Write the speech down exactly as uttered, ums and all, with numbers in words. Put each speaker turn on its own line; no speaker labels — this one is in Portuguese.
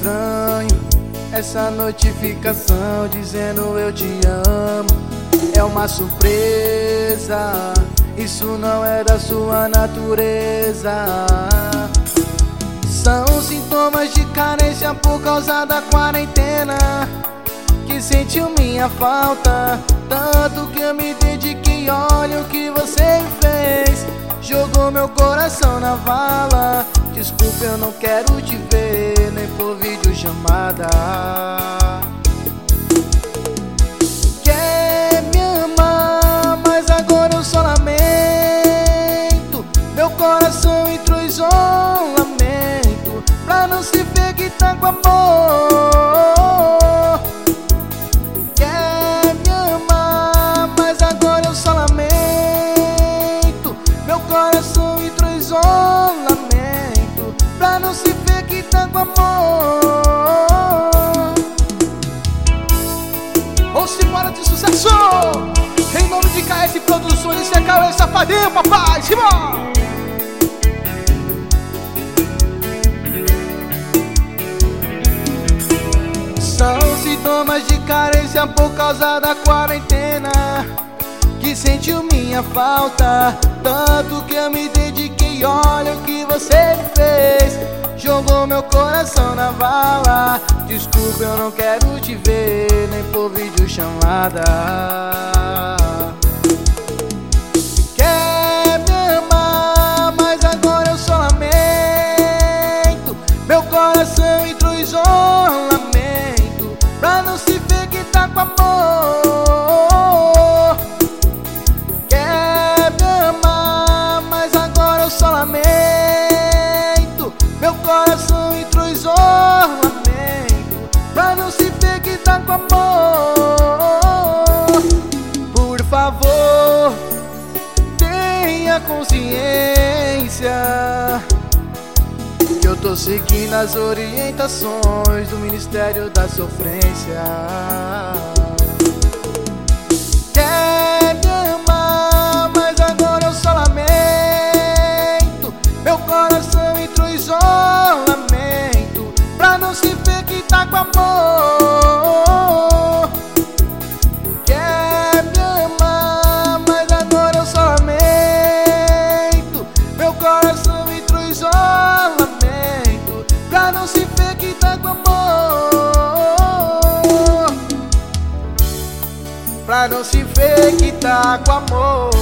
estranho essa notificação dizendo eu te amo. É uma surpresa, isso não é da sua natureza. São sintomas de carência por causa da quarentena, que sentiu minha falta, tanto que eu me dediquei. Olha o que você fez, jogou meu coração na vala. Desculpa, eu não quero te ver, nem por videochamada. Quer me amar, mas agora eu só lamento. Meu coração entrou em isolamento, pra não se ver que tá com amor. Quer me amar, mas agora eu só lamento. Meu coração entrou em isolamento, pra não se ver que tá com amor. Ou se bora de sucesso! Em nome de K S Produções, isso é Cauê Safadinho, papai! Simão! São sintomas de carência por causa da quarentena, que sentiu minha falta, tanto que eu me dediquei. Olha o que você fez, jogou meu coração na vala. Desculpa, eu não quero te ver, nem por videochamada. Quer me amar, mas agora eu só lamento. Meu coração entrou em isolamento, pra não se ver que tá com amor. Quer me amar, mas agora eu só lamento. Meu coração entrou em isolamento, pra não se ver que tá com amor. Por favor, tenha consciência que eu tô seguindo as orientações do Ministério da Sofrência. Quer me amar, mas agora eu só lamento. Meu coração entrou em isolamento, pra não se ver que tá com amor. Quer me amar, mas agora eu só lamento. Meu coração entrou em isolamento, pra não se ver que tá com amor. Pra não se ver que tá com amor.